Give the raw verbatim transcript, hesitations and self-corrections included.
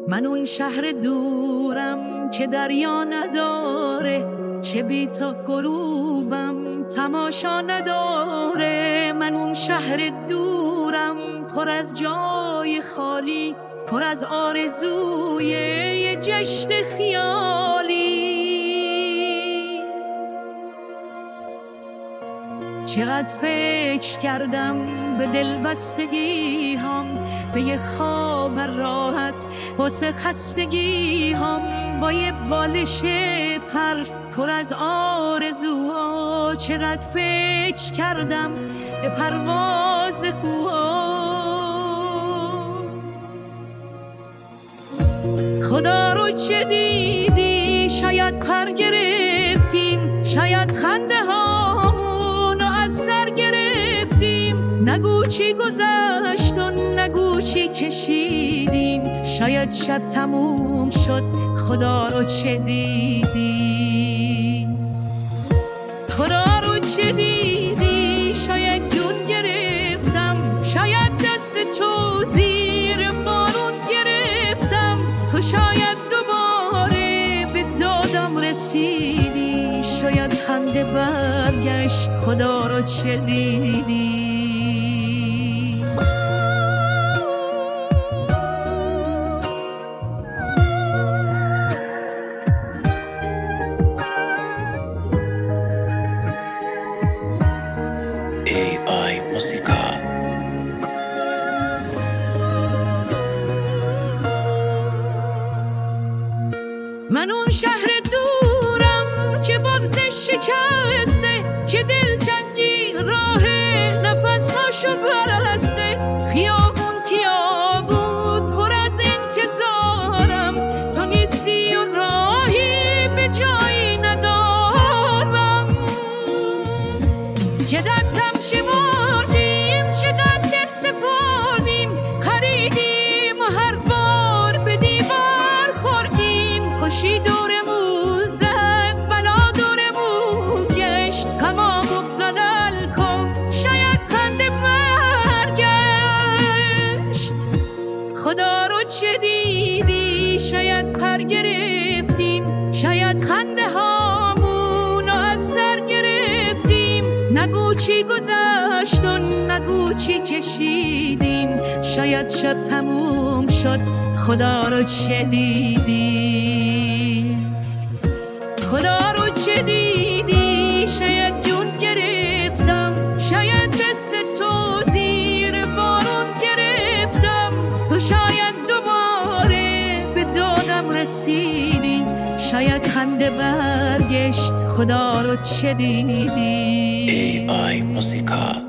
من اون شهر دورم که دریا نداره، چه بی تا غروبم تماشا نداره. من اون شهر دورم پر از جای خالی، پر از آرزوی یه جشن خیالی. چقدر فکر کردم به دلبستگی هم، به یه خواب راحت واسه خستگی هم، با یه بالش پر پر از آرزوها. چقدر فکر کردم به پرواز کوها. خدا رو چه دیدی؟ شاید پر گرفتیم، شاید خنده هامون رو از سر گرفتیم. نگو چی گذشت و نگو چی کشیدیم، شاید شب تموم شد خدا رو چه دیدی؟ خدا رو چه دیدی؟ شاید جون گرفتم، شاید دست تو زیر بارون گرفتم. تو شاید دوباره به دادم رسیدی، شاید خنده برگشت خدا رو چه دیدی؟ ای آی موسیقا. من اون شهر دورم که بغزش شکسته، که دلتنگی راه نفسهاشو بسته. خیابون خیابون پر از انتظارم، تو نیستی و راهی به جایی ندارم. چقدر دم شمردیم، چقدر دل سپردیم، خریدیم و هر بار به دیوار خوردیم. خوشی دورمون زد، بلا دورمون گشت، غمامو بدل کن شاید خنده برگشت. خدا رو چه دیدی؟ شاید پر گرفتیم، شاید خنده هامون رو از سر گرفتیم. نگو چی گذشت و نگو چی کشیدیم، شاید شب تموم شد خدا رو چه دیدی؟ خدا رو چه دیدی؟ شاید جون گرفتم، شاید دست تو زیر بارون گرفتم. تو شاید دوباره به دادم رسیدی، شاید خنده برگشت خدا رو چه دیدی؟ ای آی موسیقا.